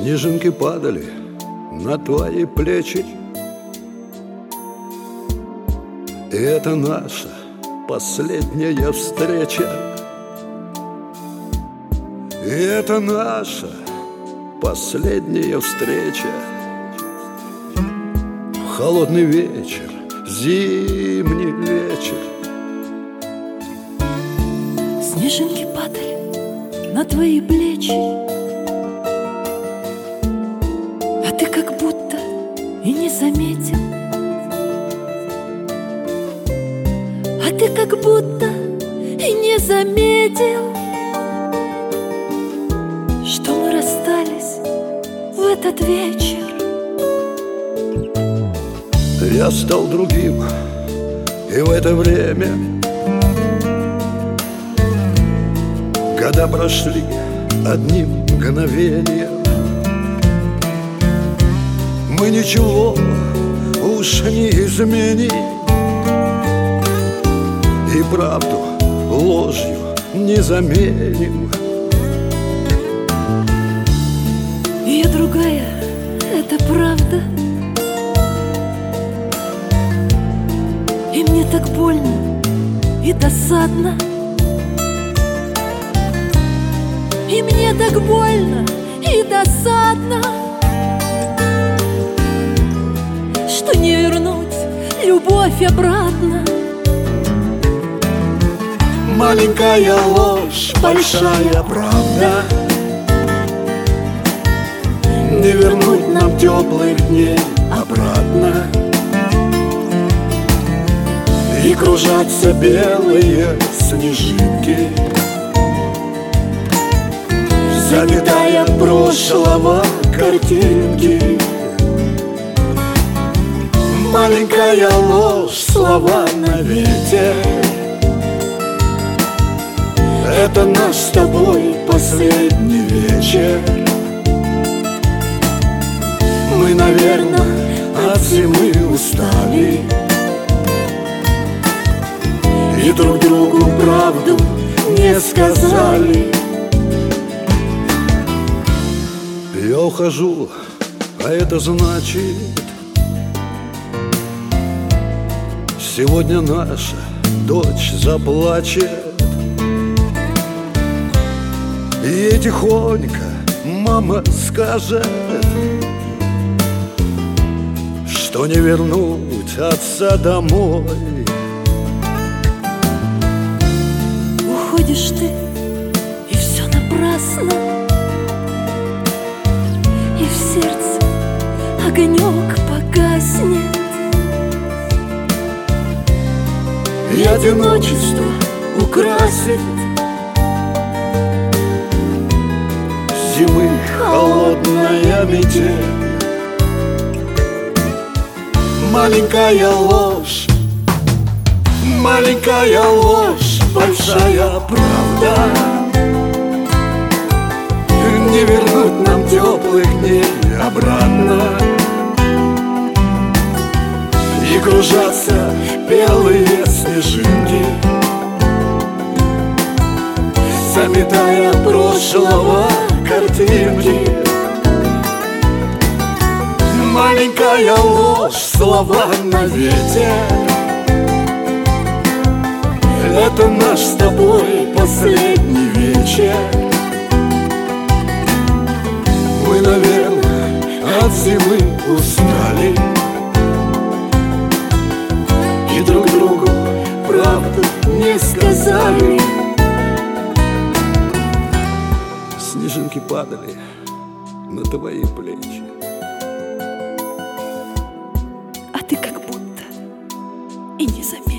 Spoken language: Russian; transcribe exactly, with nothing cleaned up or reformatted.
Снежинки падали на твои плечи, и это наша последняя встреча. И это наша последняя встреча. Холодный вечер, зимний вечер. Снежинки падали на твои плечи, а ты как будто и не заметил. А ты как будто и не заметил, что мы расстались в этот вечер. Я стал другим, и в это время года прошли одним мгновением. Мы ничего уж не изменим, и правду ложью не заменим. Я другая, это правда. И мне так больно и досадно. И мне так больно и досадно, что не вернуть любовь обратно. Маленькая ложь, большая правда. Не вернуть нам теплых дней обратно. И кружатся белые снежинки, заметая прошлого картинки. Маленькая ложь, слова на ветер. Это наш с тобой последний вечер. Мы, наверное, от зимы устали, и друг другу правду не сказали. Я ухожу, а это значит, сегодня наша дочь заплачет. И ей тихонько мама скажет, что не вернуть отца домой. Уходишь ты, и все напрасно, и в сердце огонек погаснет. И одиночество украсит зимы холодная метель. Маленькая ложь, маленькая ложь, большая правда. Не вернуть нам теплых дней обратно. И кружатся белые снежинки, заметая прошлого картинки. Маленькая ложь, слова на ветер. Это наш с тобой последний вечер. Мы, наверное, от зимы устали, и друг другу правду не сказали. Снежинки падали на твои плечи, а ты как будто и не заметил.